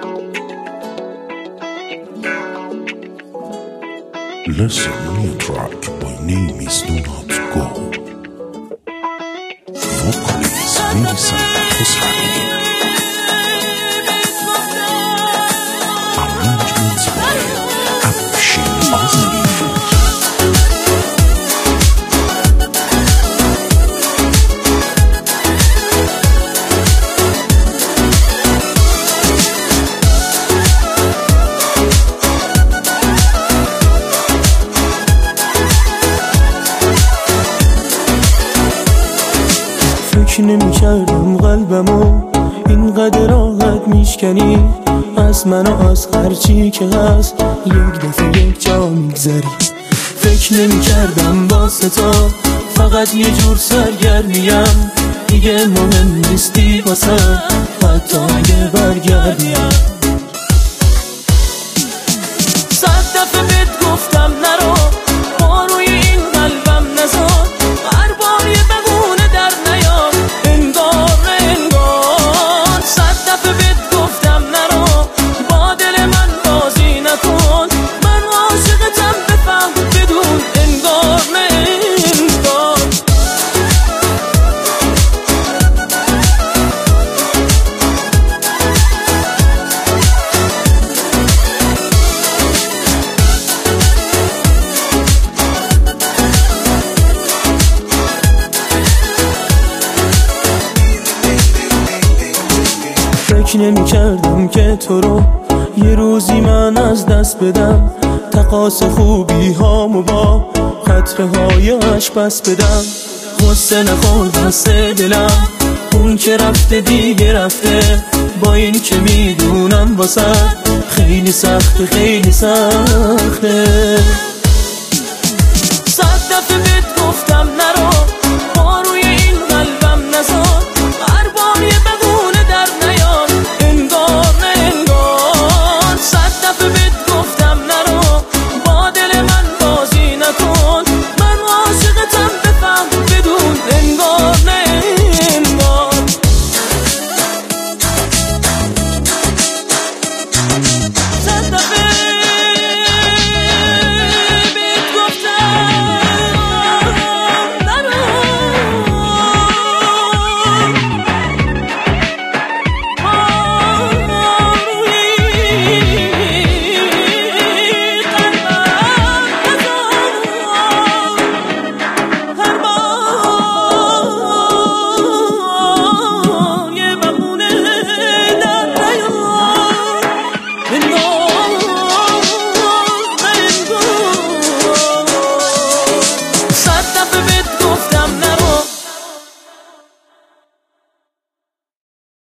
Listen to a track by name is Do Not Go. Vocalist Millicent Hussain. Arrangements by Afshin Azmi. فکر نمی‌کردم قلبمو اینقدر راحت میشکنی از من و از هرچی که هست یک دفعه یک جا میگذری. فکر نمی‌کردم واسه تو فقط یه جور سرگرمیم، دیگه مهم نیستی واسه حتی اگه برگردیم. 100 دفعه بهت گفتم نرو، ما روی این قلبم نزار، هر بار یه بگونه در نیار، انگار انگار. 100 دفعه بهت گفتم نرو، با دل من بازی نکن، من عاشقتم بفهم بدون انگار انگار. فکر نمی کردم که تو رو یه روزی من از دست بدم، تقاص خوبی هامو با قطره های عشق بس بدم. غصه نخور دست دلم، اون که رفته دیگه رفته، با این که میدونم واسه خیلی سخته خیلی سخته. 100 دفعه بهت گفتم نرو،